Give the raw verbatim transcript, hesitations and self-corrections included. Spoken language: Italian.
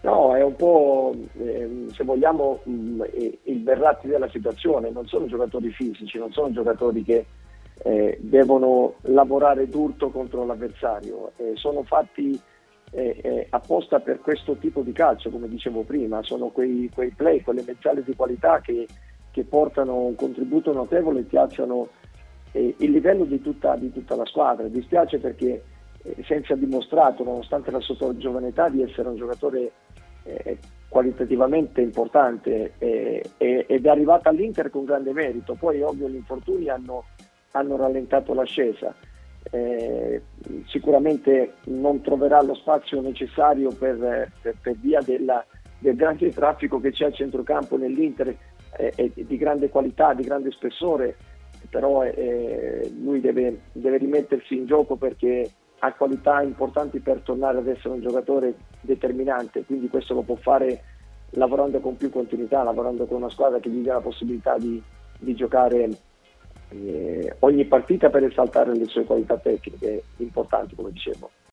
No, è un po', ehm, se vogliamo, mh, eh, il Verratti della situazione. Non sono giocatori fisici, non sono giocatori che eh, devono lavorare d'urto contro l'avversario, eh, sono fatti eh, eh, apposta per questo tipo di calcio, come dicevo prima, sono quei, quei play, quelle mezzale di qualità che, che portano un contributo notevole e ti alzano eh, il livello di tutta, di tutta la squadra. Dispiace perché eh, Sensi ha dimostrato, nonostante la sua giovane età, di essere un giocatore eh, qualitativamente importante eh, eh, ed è arrivata all'Inter con grande merito. Poi ovvio gli infortuni hanno, hanno rallentato l'ascesa. Eh, sicuramente non troverà lo spazio necessario per, per, per via della, del grande traffico che c'è al centrocampo nell'Inter, eh, è di grande qualità, di grande spessore, però eh, lui deve, deve rimettersi in gioco perché ha qualità importanti per tornare ad essere un giocatore determinante, quindi questo lo può fare lavorando con più continuità, lavorando con una squadra che gli dia la possibilità di, di giocare eh, ogni partita per esaltare le sue qualità tecniche importanti, come dicevo.